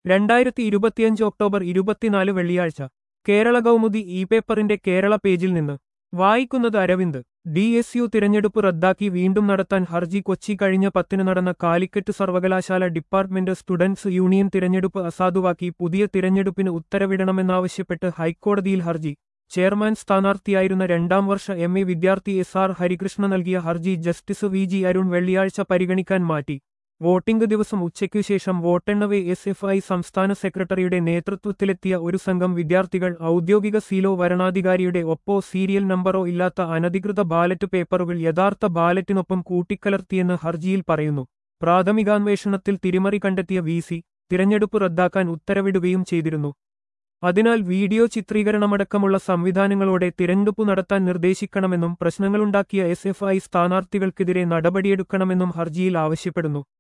2025 October 24 വെള്ളിയാഴ്ച Kerala Kaumudi E പേപ്പറിന്റെ കേരള പേജിൽ നിന്ന് വായിക്കുന്നത് അരവിന്ദ്. DSU തിരഞ്ഞെടുപ്പ് റദ്ദാക്കി വീണ്ടും നടത്താൻ ഹർജി. കൊച്ചി കഴിഞ്ഞ 10 നടന്ന കാലിക്കറ്റ് സർവകലാശാല ഡിപ്പാർട്ട്മെന്റ് സ്റ്റുഡൻസ് യൂണിയൻ തിരഞ്ഞെടുപ്പ് അസാധുവാക്കി പുതിയ തിരഞ്ഞെടുപ്പിന് ഉത്തരവിടണമെന്നാവശ്യപ്പെട്ട് ഹൈക്കോടതിയിൽ ഹർജി. ചെയർമാൻ സ്ഥാനാർത്ഥിയായിരുന്ന 2ാം വർഷ MA വിദ്യാർത്ഥി SR ഹരികൃഷ്ണ നൽകിയ ഹർജി ജസ്റ്റിസ് VG അരുൺ വെള്ളിയാഴ്ച പരിഗണിക്കാൻ മാറ്റി. വോട്ടിംഗ് ദിവസം ഉച്ചയ്ക്കുശേഷം വോട്ടെണ്ണവെ SFI സംസ്ഥാന സെക്രട്ടറിയുടെ നേതൃത്വത്തിലെത്തിയ ഒരു സംഘം വിദ്യാർത്ഥികൾ ഔദ്യോഗിക സീലോ വരണാധികാരിയുടെ ഒപ്പോ സീരിയൽ നമ്പറോ ഇല്ലാത്ത അനധികൃത ബാലറ്റ് പേപ്പറുകൾ യഥാർത്ഥ ബാലറ്റിനൊപ്പം കൂട്ടിക്കലർത്തിയെന്ന് ഹർജിയിൽ പറയുന്നു. പ്രാഥമികാന്വേഷണത്തിൽ തിരിമറി കണ്ടെത്തിയ VC തിരഞ്ഞെടുപ്പ് റദ്ദാക്കാൻ ഉത്തരവിടുകയും ചെയ്തിരുന്നു. അതിനാൽ വീഡിയോ ചിത്രീകരണമടക്കമുള്ള സംവിധാനങ്ങളോടെ തിരഞ്ഞെടുപ്പ് നടത്താൻ നിർദ്ദേശിക്കണമെന്നും പ്രശ്നങ്ങളുണ്ടാക്കിയ SFI സ്ഥാനാർത്ഥികൾക്കെതിരെ നടപടിയെടുക്കണമെന്നും ഹർജിയിൽ ആവശ്യപ്പെടുന്നു.